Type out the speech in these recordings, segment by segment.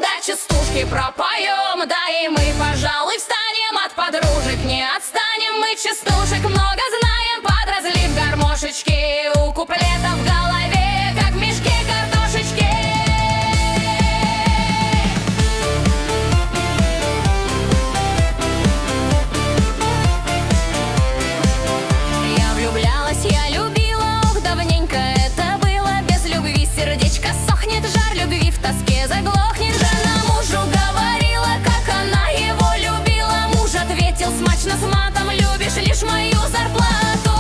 да частушки пропоем. Да и мы, пожалуй, встанем, от подружек не отстанем. Мы частушек много знаем, под разлив гармошечки. У куплетов в голове, как в мешке картошечки. Я влюблялась, я любила, ох, давненько это было. Без любви сердечко сохнет, жар любви в тоске заглохнет. Жена мужу говорила, как она его любила. Муж ответил смачно с матом: любишь лишь мою зарплату.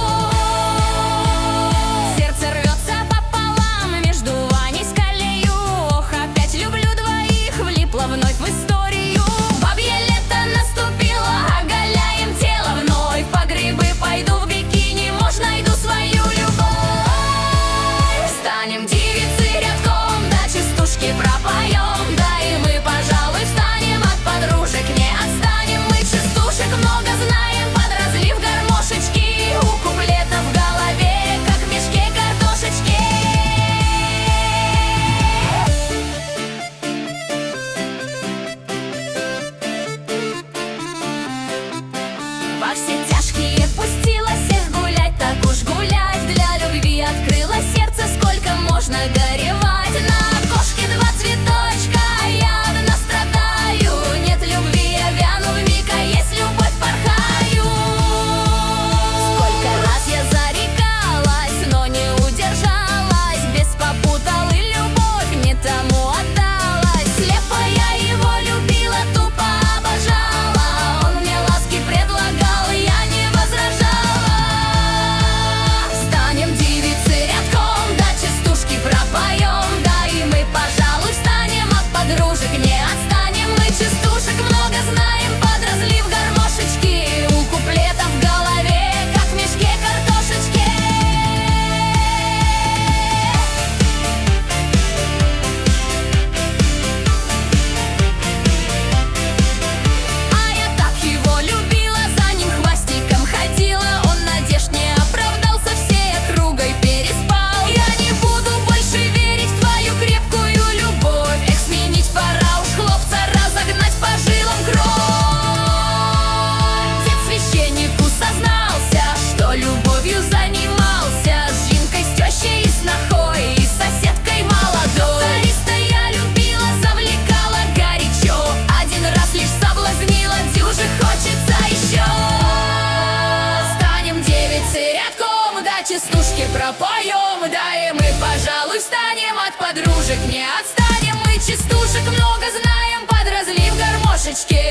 Сердце рвется пополам между Ваней с Калею. Ох, опять люблю двоих, влипла вновь в историю. Бабье лето наступило, оголяем тело вновь. По грибы пойду в бикини, может, найду свою любовь. Станем девицы рядком, да частушки пропоем. Да и мы, пожалуй, встанем, от подружек не отстанем. Мы частушек много знаем, под разлив гармошечки. У куплетов в голове, как в мешке картошечки. Во все тяжкие пустила всех гулять, так уж гулять. Для любви открыла сердце, сколько можно горевать. На окошке два цветочка, а я одна страдаю. Нет любви, я вяну в миг, а есть любовь, порхаю. Сколько раз я зарекалась, но не удержалась. Без попутал и любовь не тому отдалась. Слепо я его любила, тупо обожала. Он мне ласки предлагал, я не возражала. Станем девицы рядком, да частушки пропоем. Да и мы, пожалуй, встанем, от подружек не отстанем. Мы частушек много знаем, под разлив гармошечки. У куплетов в голове, как в мешке картошечки. А я так его любила, за ним хвостиком ходила. Он надежд не оправдался, всей округой переспал. Я не буду больше верить в твою крепкую любовь. Эх, сменить пора уж хлопца, разогнать по жилам кровь. Дед священнику сознался, что любовью занимался с Жинкой, с тещей и снохой, и с соседкой молодой. Цариста я любила, завлекала горячо. Один раз лишь соблазнила, дюже хочется еще. Станем девицы рядком, да частушки пропоем. Да и мы, пожалуй, встанем, от подружек не отстанем. Мы частушек много знаем, под разлив гармошечки.